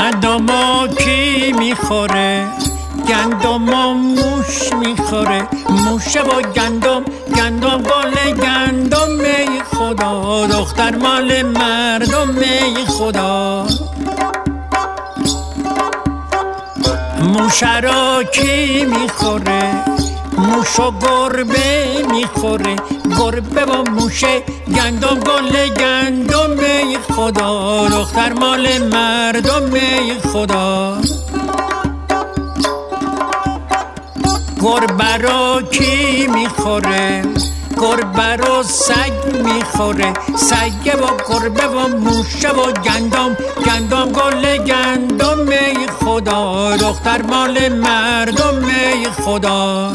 گندمو کی میخوره؟ گندمو موش میخوره. موشه و گندم، گندم گل گندم ای خدا. دختر مال مردم ای خدا. موشه را کی میخوره؟ موش و گربه میخوره. گربه و موشه گندم گل گندم ای خدا. دختر مال مردم ای خدا. گربه رو کی میخوره؟ گربه رو سگ میخوره. سگ و گربه و موشه و گندم، گندم گل گندم ای خدا. دختر مال مردم ای خدا.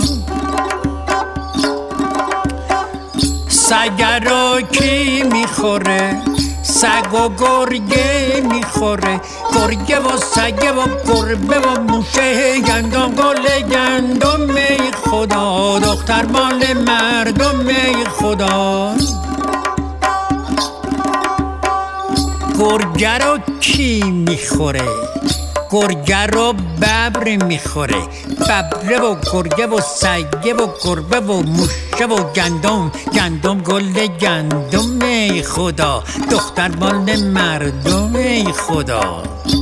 سگ رو کی میخوره؟ سگ و گرگه میخوره. گرگه و سگه و گربه و موشه گندم گل گندم ای خدا. دختر مال مردم ای خدا. گرگه رو کی میخوره؟ گرگه رو ببر میخوره. ببره و گرگه و سگه و گربه و موشه و گندم، گندم گل گندم ای خدا. دختر مال مردم ای خدا.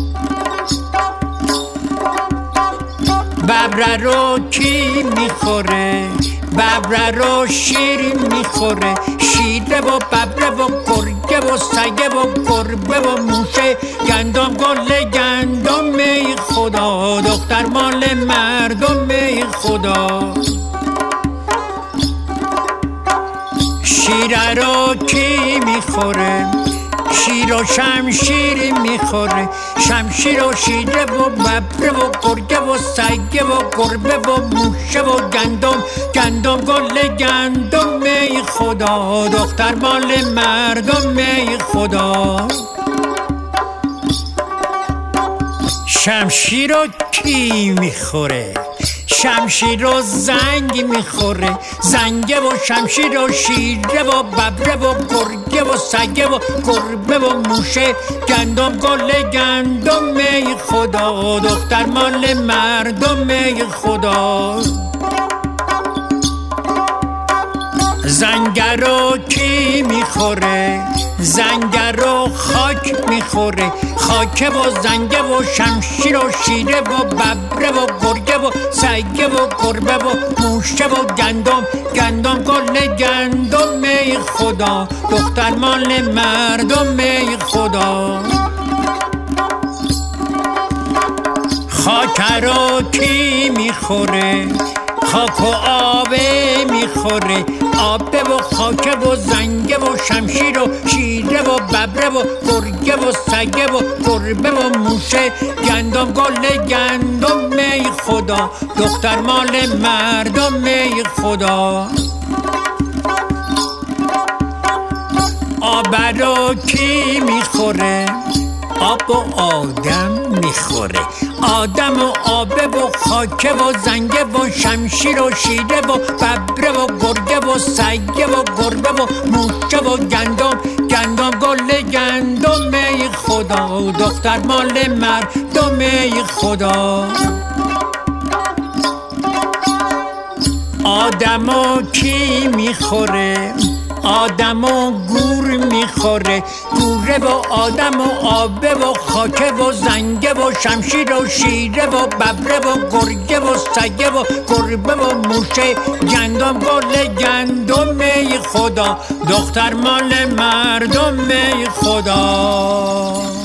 ببره رو کی میخوره؟ ببره رو شیر میخوره. شیره و ببره و گرگه و سگه و گربه و موشه گندم گل گندم ای خدا. دختر مال مردم ای خدا. شیره رو کی میخوره؟ شیر و شمشیر میخوره. شمشیر و شیره و ببره و گرگه و سگه و گربه و موشه و گندم، گندم گل گندم ای خدا. دختر مال مردم ای خدا. شمشیر رو کی میخوره؟ شمشیر و زنگ میخوره. زنگه و شمشیر و شیره و ببره و گرگه و سگه و گربه و موشه گندم گل گندم ای خدا. دختر مال مردم ای خدا. زنگه رو کی میخوره؟ زنگه رو خاک میخوره. خاکه و زنگه و شمشیر و شیره و ببره و گرگه و سگه و گربه و موشه و گندم، گندم گل گندم ای خدا. دختر مال مردم ای خدا. خاک رو کی میخوره؟ خاک و آبه میخوره. آبه و خاکه و زنگه و شمشیر و شیره و ببره و گرگه و سگه و گربه و موشه گندم گل گندم ای خدا. دختر مال مردم ای خدا. آب رو کی میخوره؟ آب و آدم میخوره. آدم و آبه و خاکه و زنگه و شمشیر و شیره و ببره و گرگه و سگه و گربه و موشه و گندم، گندم گل گندم ای خدا. دختر مال مردم ای خدا. آدمو کی میخوره؟ آدمو گور میخوره. گوره و آدم و آبه و خاکه و زنگه و شمشیر و شیره و ببره و گرگه و سگه و گربه و موشه گندم گل گندم ای خدا. دختر مال مردم ای خدا.